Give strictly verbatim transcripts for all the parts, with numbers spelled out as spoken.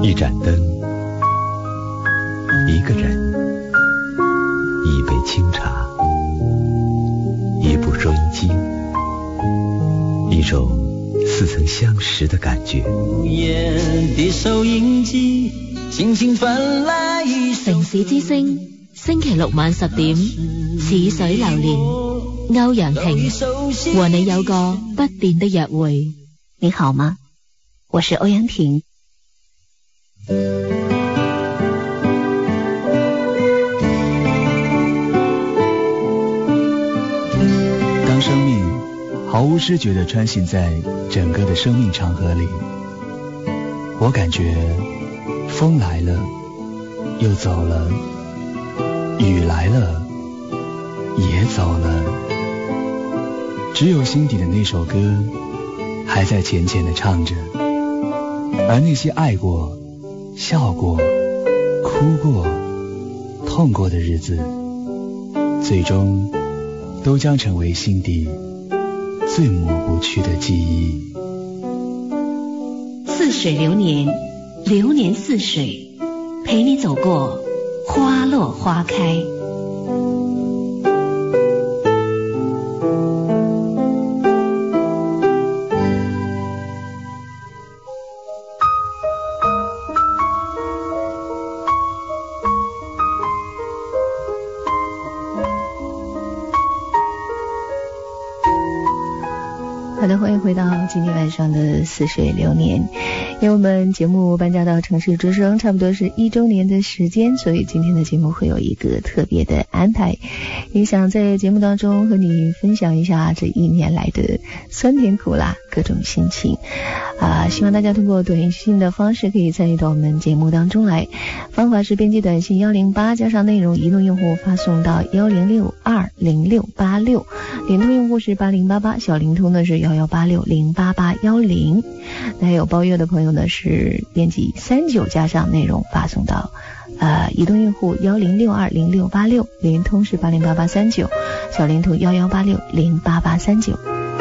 一盏灯，一个人，一杯清茶，一部收音机，一种似曾相识的感觉。 的收音機輕輕傳來一首城市之聲，星期六晚十點，似水流年，歐陽婷和你有個不變的約會。 你好嗎？我是歐陽婷。 当生命毫无知觉地穿行在整个的生命长河里，我感觉风来了又走了，雨来了也走了，只有心底的那首歌还在浅浅地唱着，而那些爱过、笑过、哭过、痛过的日子，最终都将成为心底最抹不去的记忆。 似水流年，流年似水，陪你走过花落花开。 好的，欢迎回到今天晚上的似水流年。因为我们节目搬家到城市之声差不多是一周年的时间，所以今天的节目会有一个特别的安排，也想在节目当中和你分享一下这一年来的酸甜苦辣各种心情啊、呃，希望大家通过短信的方式可以参与到我们节目当中来。方法是编辑短信一零八加上内容，移动用户发送到一零六二零六八六，联通用户是八零八八，小灵通呢是一一八六零八八一零。那还有包月的朋友呢是编辑三九加上内容发送到呃移动用户一零六二零六八六，联通是八零八八三九，小灵通一一八六零八八三九。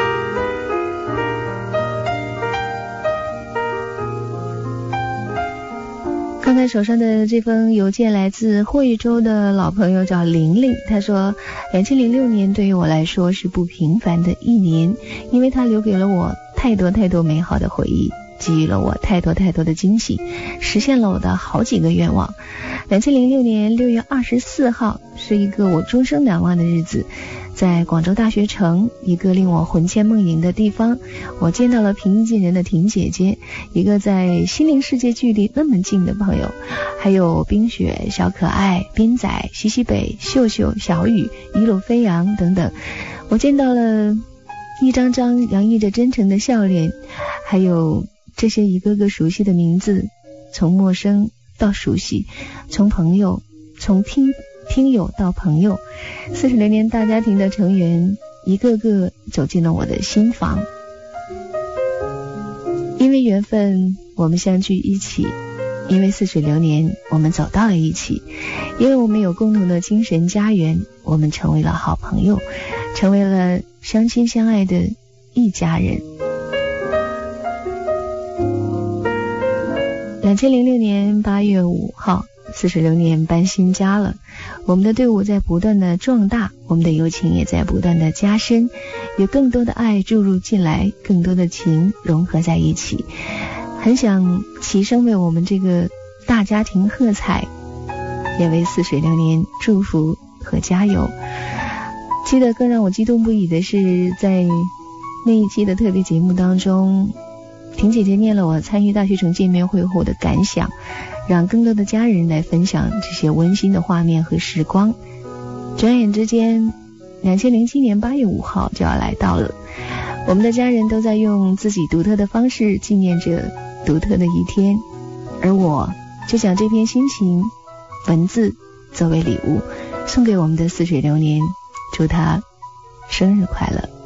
刚才手上的这封邮件来自惠州的老朋友叫玲玲，他说二零零六年对于我来说是不平凡的一年，因为它留给了我太多太多美好的回忆，给予了我太多太多的惊喜，实现了我的好几个愿望。二零零六年六月二十四号是一个我终生难忘的日子，在广州大学城一个令我魂牵梦萦的地方，我见到了平易近人的婷姐姐，一个在心灵世界距离那么近的朋友，还有冰雪、小可爱、斌仔、西西北、秀秀、小雨、一路飞扬等等。我见到了一张张洋溢着真诚的笑脸，还有这些一个个熟悉的名字，从陌生到熟悉，从朋友，从听听友到朋友，四十零年大家庭的成员一个个走进了我的心房。因为缘分我们相聚一起，因为似水流年我们走到了一起，因为我们有共同的精神家园，我们成为了好朋友，成为了相亲相爱的一家人。二零零六年八月五号，似水流年搬新家了，我们的队伍在不断的壮大，我们的友情也在不断的加深，有更多的爱注入进来，更多的情融合在一起，很想齐声为我们这个大家庭喝彩，也为似水流年祝福和加油。记得更让我激动不已的是，在那一期的特别节目当中，婷姐姐念了我参与大学城见面会后的感想，让更多的家人来分享这些温馨的画面和时光。转眼之间二零零七年八月五号就要来到了，我们的家人都在用自己独特的方式纪念着独特的一天，而我就将这篇心情文字作为礼物送给我们的似水流年，祝他生日快乐。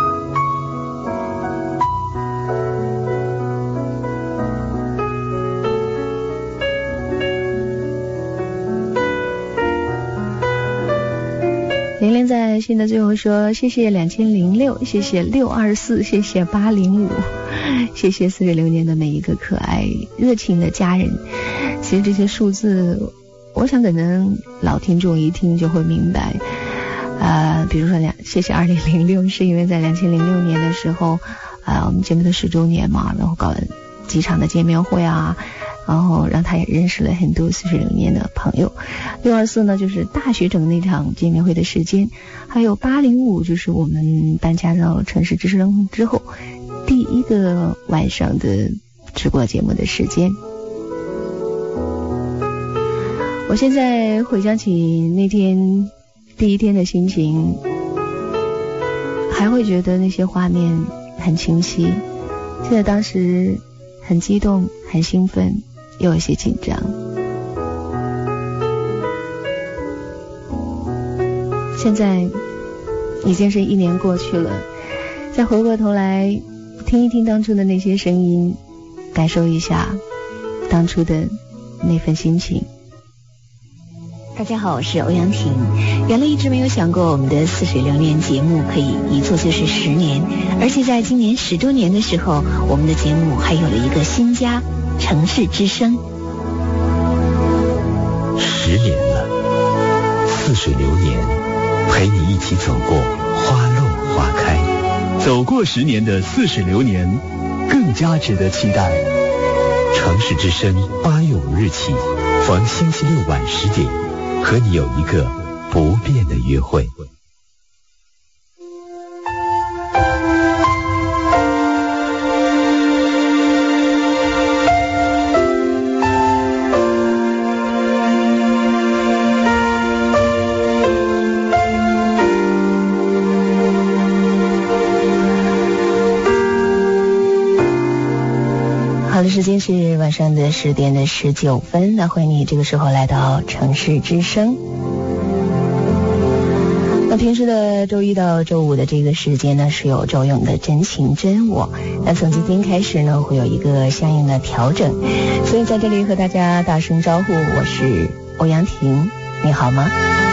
玲玲在信的最后说，谢谢两千零六，谢谢六二四，谢谢八零五。 谢谢四十六年的每一个可爱热情的家人。其实这些数字，我想可能老听众一听就会明白。呃，比如说两，谢谢二零零六，是因为在两千零六年的时候，呃，我们节目的十周年嘛，然后搞了几场的见面会啊，然后让他也认识了很多四十六年的朋友。六二四呢，就是大学整那场见面会的时间，还有八零五，就是我们搬家到城市之声之后第一个晚上的直播节目的时间。我现在回想起那天第一天的心情，还会觉得那些画面很清晰。记得当时很激动，很兴奋，又有些紧张。现在已经是一年过去了，再回过头来听一听当初的那些声音，感受一下当初的那份心情。 大家好，我是欧阳婷。原来一直没有想过我们的似水流年节目可以一做就是十年，而且在今年十周年的时候，我们的节目还有了一个新家——城市之声。 十年了，似水流年，陪你一起走过花落花开。 走过十年的似水流年，更加值得期待。 城市之声八月五日起，逢星期六晚十点，和你有一个不变的约会。 好的，时间是晚上的十点的十九分。那欢迎你这个时候来到城市之声。那平时的周一到周五的这个时间呢，是有周勇的真情真我。那从今天开始呢，会有一个相应的调整，所以在这里和大家打声招呼，我是欧阳婷，你好吗？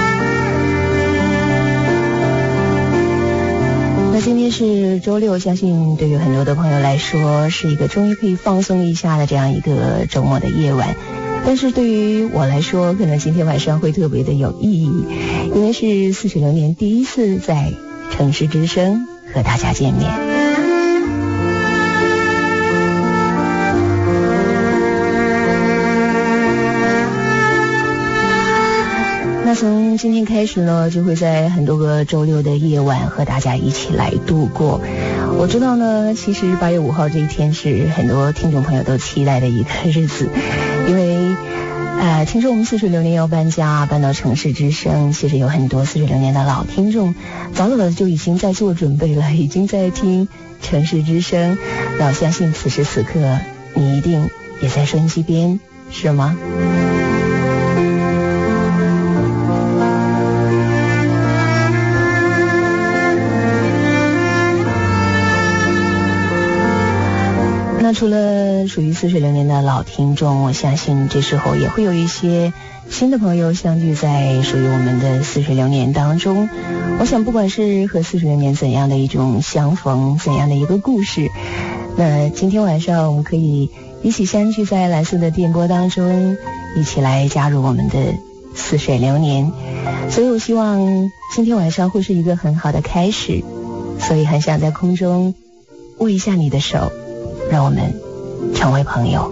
那今天是周六，相信对于很多的朋友来说是一个终于可以放松一下的这样一个周末的夜晚，但是对于我来说，可能今天晚上会特别的有意义，因为是似水流年第一次在城市之声和大家见面。那从今天开始呢，就会在很多个周六的夜晚和大家一起来度过。我知道呢，其实八月五号这一天是很多听众朋友都期待的一个日子，因为呃，听说我们似水流年要搬家，搬到城市之声，其实有很多似水流年的老听众早早的就已经在做准备了，已经在听城市之声。那我相信此时此刻你一定也在收音机边，是吗？那除了属于似水流年的老听众，我相信这时候也会有一些新的朋友相聚在属于我们的似水流年当中。我想不管是和似水流年怎样的一种相逢，怎样的一个故事，那今天晚上我们可以一起相聚在蓝色的电波当中，一起来加入我们的似水流年。所以我希望今天晚上会是一个很好的开始，所以很想在空中握一下你的手，让我们成为朋友。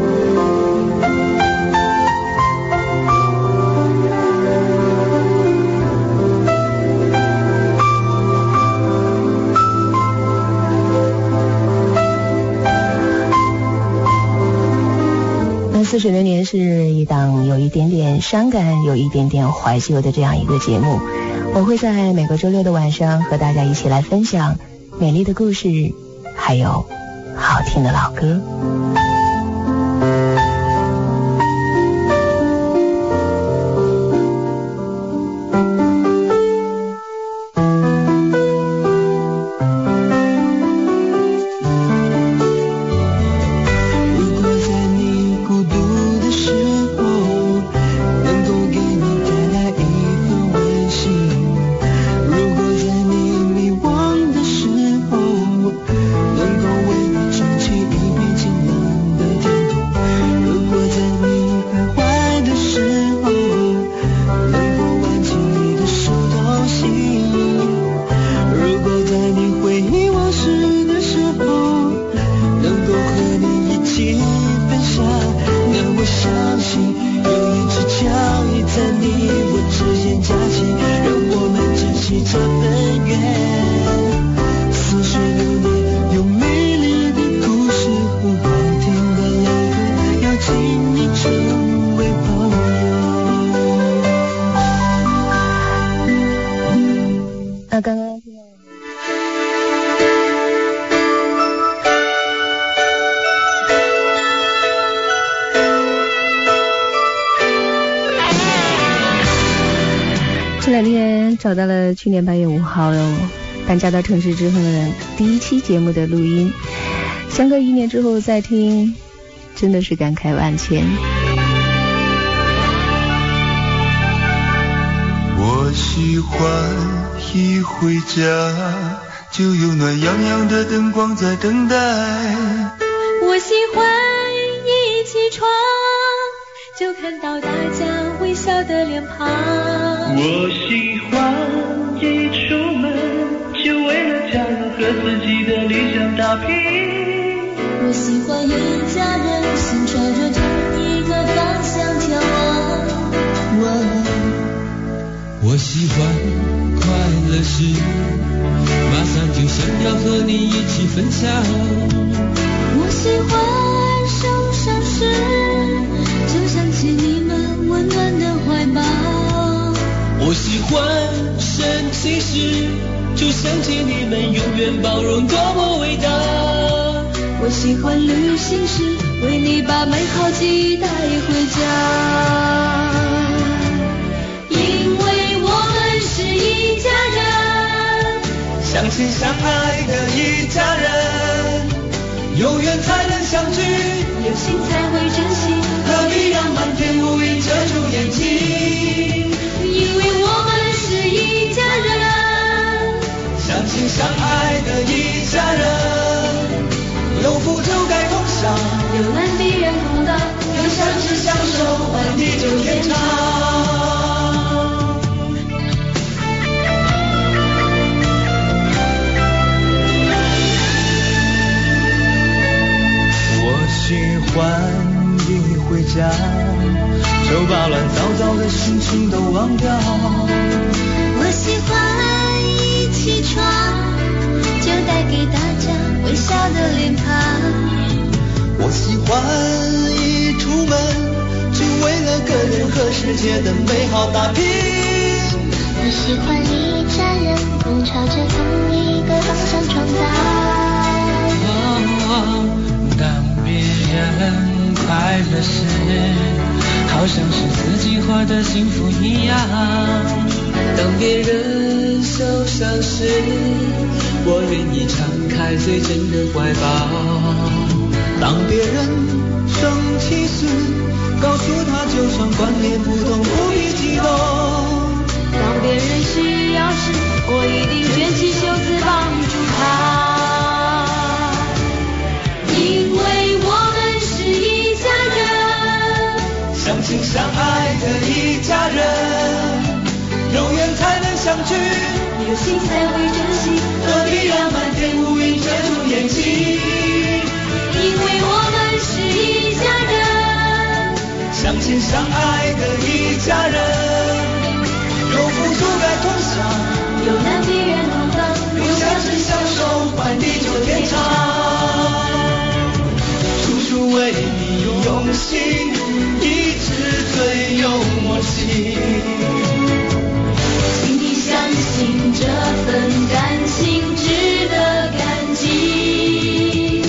那似水流年是一档有一点点伤感，有一点点怀旧的这样一个节目，我会在每个周六的晚上和大家一起来分享美丽的故事，还有好听的老歌。 能够为你找到了去年八月五号搬家到城市之后的第一期节目的录音，相隔一年之后再听，真的是感慨万千。 我喜欢一回家就有暖洋洋的灯光在等待， 我喜欢一起床就看到大家微笑的脸庞， 我喜欢一出门就为了家人和自己的理想打拼， 我喜欢一家人心朝着同一个方向眺望，我我喜欢快乐时马上就想要和你一起分享， 我喜欢受伤时就想起你们温暖的怀抱， 我喜欢生气时就想起你们永远包容多么伟大， 我喜欢旅行时为你把美好记忆带回家，因为我们是一家人， 相亲相爱的一家人，有缘才能相聚， 有心才会珍惜， 何必让满天乌云遮住眼睛， 因为我们是一家人， 相亲相爱的一家人，有福就该同享， 有难必然同当， 有相知相守，换地久天长。 喜欢一回家就把乱糟糟的心情都忘掉， 我喜欢一起床就带给大家微笑的脸庞， 我喜欢一出门就为了个人和世界的美好打拼， 我喜欢一家人共朝着同一个方向闯荡， 当别人快乐时好像是自己活得幸福一样，当别人受伤时我愿意敞开最真的怀抱，当别人生气时告诉他就算观念不同不必激动， 当别人需要时我一定卷起袖子帮助他，因为我们是一家人， 相亲相爱的一家人，有缘才能相聚， 有心才会珍惜， 何必让满天乌云遮住眼睛， 因为我们是一家人， 相亲相爱的一家人，有福就该同享， 有难必然同当， 有相知相守，换地久天长，处处为你用心，一直最有默契， 请你相信这份感情值得感激，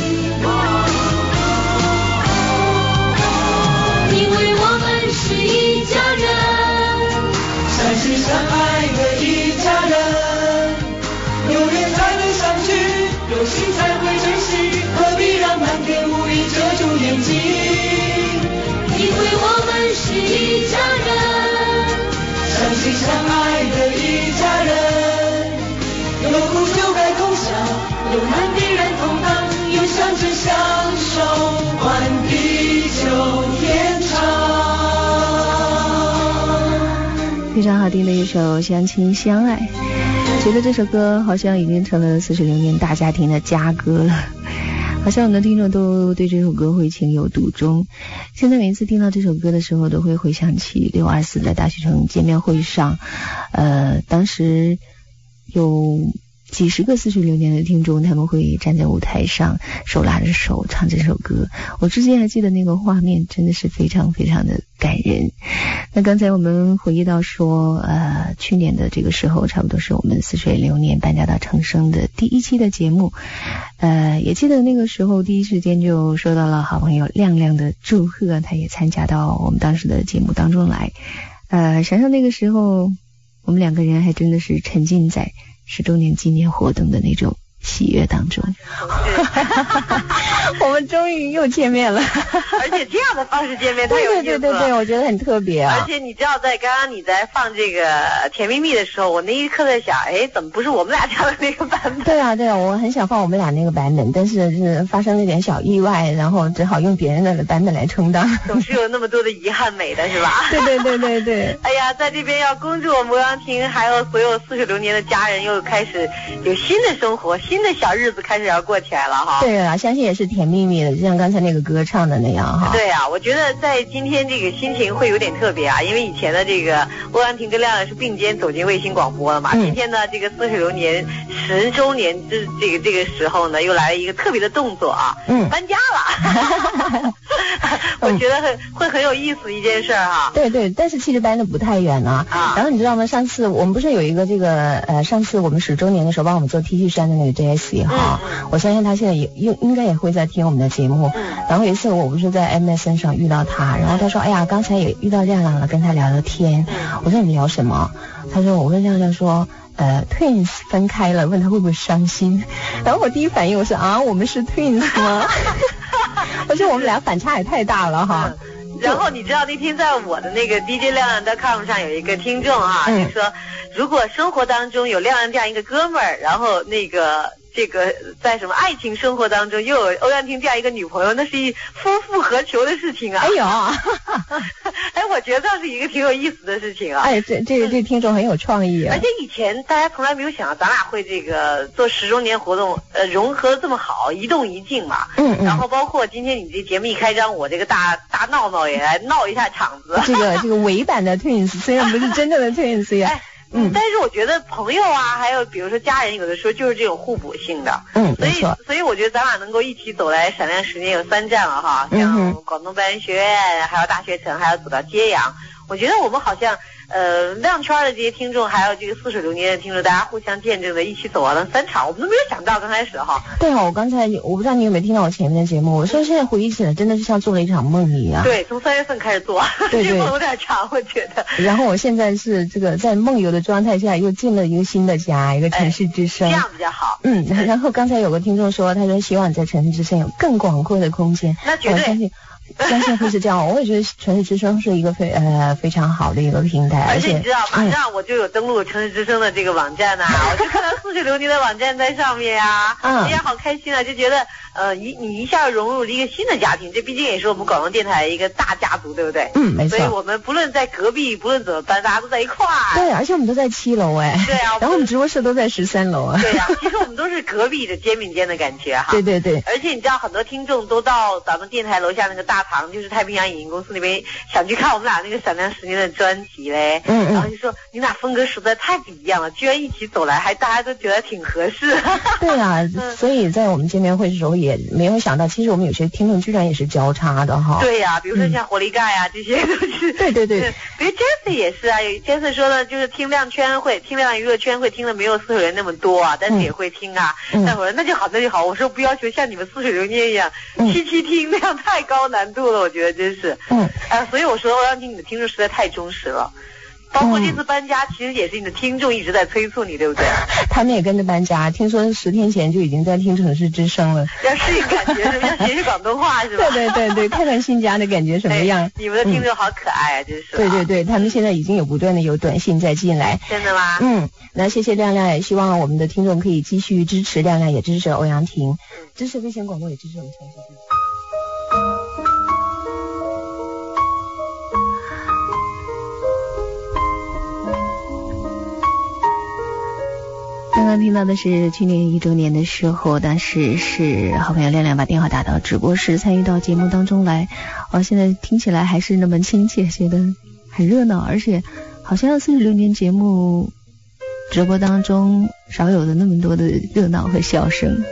因为我们是一家人， 相亲相爱的一家人，有缘才能相聚，有心才会珍惜，何必让满天乌云遮住眼睛， 因为我们是一家人， 相亲相爱的一家人，有苦就该同享，有难必然同当，有相知相守，换地久天长。 非常好听的一首《相亲相爱》，觉得这首歌好像已经成了四十六年大家庭的家歌了，好像我们的听众都对这首歌会情有独钟。现在每一次听到这首歌的时候，都会回想起六二四的大学城见面会上，呃，当时有几十个四十六年的听众，他们会站在舞台上手拉着手唱这首歌，我至今还记得那个画面，真的是非常非常的感人。那刚才我们回忆到说呃，去年的这个时候差不多是我们四十六年搬家到城生的第一期的节目，呃，也记得那个时候第一时间就收到了好朋友亮亮的祝贺，他也参加到我们当时的节目当中来。呃，想想那个时候我们两个人还真的是沉浸在十周年纪念活动的那种喜悦当中。我们终于又见面了， 而且这样的方式见面太有意思了。 对对对对，我觉得很特别啊。 而且你知道，在刚刚你在放这个《甜蜜蜜》的时候，我那一刻在想，哎，怎么不是我们俩唱的那个版本？ 对啊对啊，我很想放我们俩那个版本，但是是发生了点小意外，然后只好用别人的版本来充当。 总是有那么多的遗憾美的是吧？ 对对对对对。 哎呀，在这边要恭祝我们欧阳婷还有所有似水流年的家人又开始有新的生活，新的小日子开始要过起来了哈。 对啊，相信也是甜蜜蜜的，就像刚才那个歌唱的那样哈。 对啊，我觉得在今天这个心情会有点特别啊，因为以前的这个欧阳婷跟亮亮是并肩走进卫星广播了嘛，嗯、今天呢这个似水流年十周年之这个这个时候呢，又来了一个特别的动作啊，嗯，搬家了。我觉得很会很有意思一件事哈。 对对，但是其实搬的不太远啊。啊。然后你知道吗？上次我们不是有一个这个呃，上次我们十周年的时候帮我们做 T 恤衫的那个 Jessie 哈、嗯，我相信他现在也应应该也会在听我们的节目。嗯。然后有一次我不是在 M S N 上遇到他，然后他说：“哎呀，刚才也遇到亮亮了，跟他聊聊天。”嗯。我说：“你聊什么？”他说：“我问亮亮说。”呃 ，Twins 分开了，问他会不会伤心，然后我第一反应我是啊，我们是 Twins 吗？我说我们俩反差也太大了哈。 嗯、然后你知道那天在我的那个 D J 亮亮 .com 上有一个听众哈、啊，嗯、就说如果生活当中有亮亮这样一个哥们儿，然后那个。这个在什么爱情生活当中又有欧阳婷这样一个女朋友，那是一夫复何求的事情啊！ 哎呦， 哎，我觉得这是一个挺有意思的事情啊！ 哎，这这这听众很有创意啊！ 而且以前大家从来没有想到咱俩会这个做十周年活动，呃，融合这么好，一动一静嘛。嗯嗯。然后包括今天你这节目一开张，我这个大大闹闹也来闹一下场子。 这个这个伪版的 Twins 虽然不是真正的 Twins 呀。 哎嗯，但是我觉得朋友啊，还有比如说家人，有的时候就是这种互补性的。嗯，所以所以我觉得咱俩能够一起走来闪亮十年有三站了哈，像广东白人学院，还有大学城，还有走到揭阳，我觉得我们好像呃亮圈的这些听众，还有这个似水流年的听众，大家互相见证的，一起走完了三场，我们都没有想到刚开始哈。 对啊，我刚才我不知道你有没有听到我前面的节目，我说现在回忆起来，真的是像做了一场梦一样。 对，从三月份开始做， 对对， 这梦有点长，我觉得。 然后我现在是这个在梦游的状态下，又进了一个新的家，一个城市之声， 哎、这样比较好。 嗯，然后刚才有个听众说，他说希望在城市之声有更广阔的空间。 那绝对。 我相信相信会是这样，我也觉得城市之声是一个非呃非常好的一个平台， 而且你知道，马上我就有登录城市之声的这个网站呐、啊，嗯、我就看到似水流年的网站在上面呀、啊，嗯，哎呀，好开心啊，就觉得呃一你一下融入了一个新的家庭，这毕竟也是我们广东电台的一个大家族，对不对？ 嗯，没错。 所以我们不论在隔壁，不论怎么搬，大家都在一块儿。 对，而且我们都在七楼哎。 对啊。 然后我们直播室都在十三楼啊。 对呀、啊，其实我们都是隔壁的肩并肩的感觉哈。 对对对。 而且你知道，很多听众都到咱们电台楼下那个大堂，就是太平洋影音公司那边想去看我们俩那个闪亮十年的专辑嘞，嗯嗯，然后就说你俩风格实在太不一样了，居然一起走来，还大家都觉得挺合适。 对啊，嗯、所以在我们见面会的时候也没有想到，其实我们有些听众居然也是交叉的哈。 对呀、啊，比如说像活力盖啊、嗯、这些都是。 对对对， 比如 Jessie 也是啊，有 Jessie 说的就是听亮圈会，听亮娱乐圈会听的没有似水人那么多啊，但是也会听啊。嗯、那我说那就好，那就好，我说不要求像你们似水流年一样期期、嗯、听，那样太高难度了，我觉得真是。嗯。啊，所以我说欧阳婷，你的听众实在太忠实了。包括这次搬家，其实也是你的听众一直在催促你，对不对？ 他们也跟着搬家，听说十天前就已经在听城市之声了。 要适应感觉，是不是？要学习广东话，是吧？ 对对对对，看看新家的感觉什么样。 哎、你们的听众好可爱啊，真是。 对对对，他们现在已经有不断的有短信在进来。 真的吗？ 嗯，那谢谢亮亮，也希望我们的听众可以继续支持亮亮，也支持欧阳婷，支持卫星广播，也支持我们城市之声。 刚刚听到的是去年一周年的时候，当时是好朋友亮亮把电话打到直播室，参与到节目当中来。哦，现在听起来还是那么亲切，觉得很热闹，而且好像四十六年节目直播当中少有的那么多的热闹和笑声。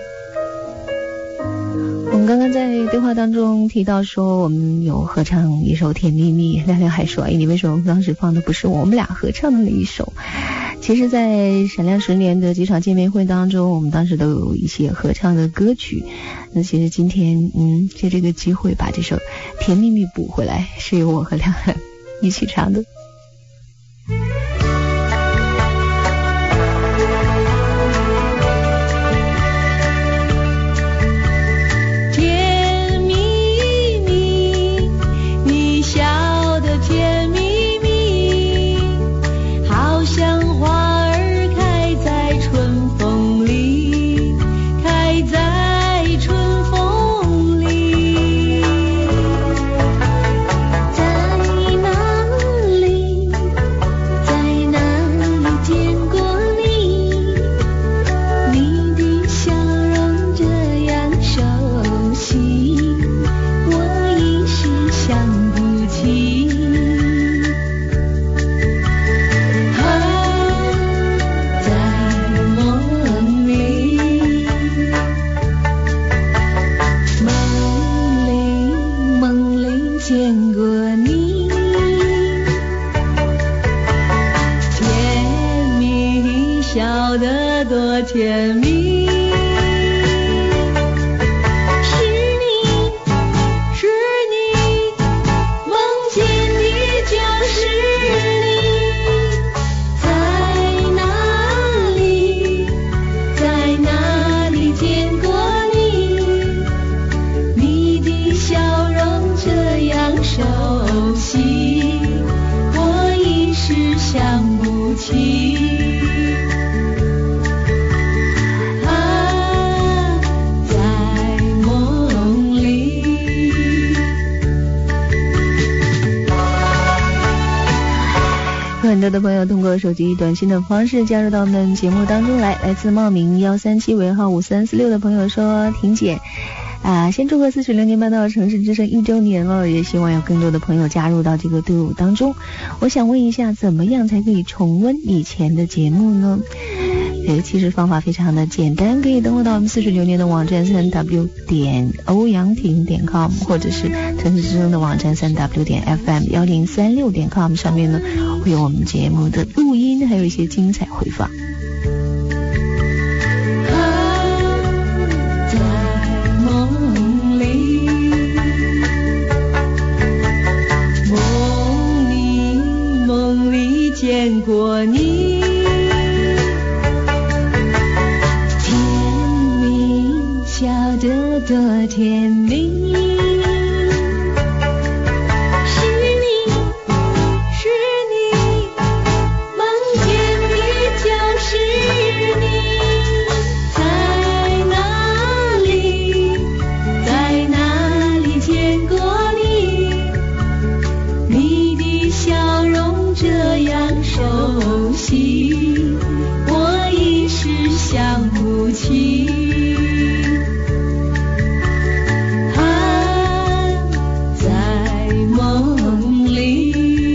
我们刚刚在对话当中提到说我们有合唱一首《甜蜜蜜》，亮亮还说哎，你为什么当时放的不是我们俩合唱的那一首？其实在闪亮十年的几场见面会当中，我们当时都有一些合唱的歌曲，那其实今天嗯借这个机会把这首《甜蜜蜜》补回来，是由我和亮亮一起唱的。 见过你，甜蜜笑得多甜蜜，是你是你，梦见你就是你，在哪里在哪里见过你，你的笑容这样熟悉，我一时想不起。啊，在梦里。 有很多的朋友通过手机短信的方式加入到我们节目当中来。来自茂名幺三七尾号五三四六的朋友说，婷姐啊，先祝贺四十六年半到城市之声一周年了，也希望有更多的朋友加入到这个队伍当中。我想问一下，怎么样才可以重温以前的节目呢？呃，其实方法非常的简单，可以登录到我们四十六年的网站三 w 点欧阳婷点 com， 或者是城市之声的网站三 w 点 f m 一零三六点 com， 上面呢会有我们节目的录音，还有一些精彩回放。 见过你，甜蜜笑得多甜蜜，是你是你，梦见你就是你，在哪里在哪里见过你，你的笑容这样熟悉，我一时想不起。啊，在梦里。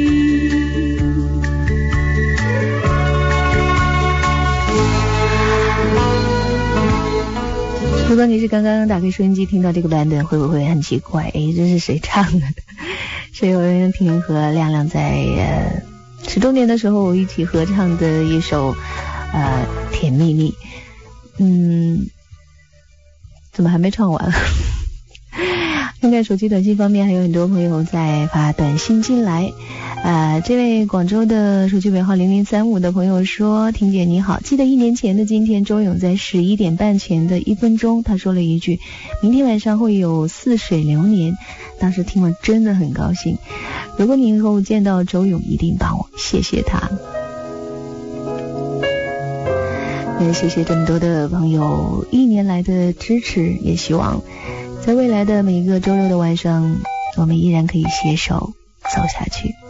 如果你是刚刚打开收音机听到这个版本，会不会很奇怪？诶，这是谁唱的？是由任婷和亮亮在呃十周年的时候一起合唱的一首呃甜蜜蜜。嗯，怎么还没唱完？看看手机短信方面，还有很多朋友在发短信进来。呃，这位广州的手机尾号零零三五的朋友说，婷姐你好，记得一年前的今天，周勇在十一点半前的一分钟，他说了一句明天晚上会有似水流年，当时听了真的很高兴，如果你以后见到周勇一定帮我谢谢他。也谢谢这么多的朋友一年来的支持，也希望在未来的每一个周六的晚上，我们依然可以携手走下去。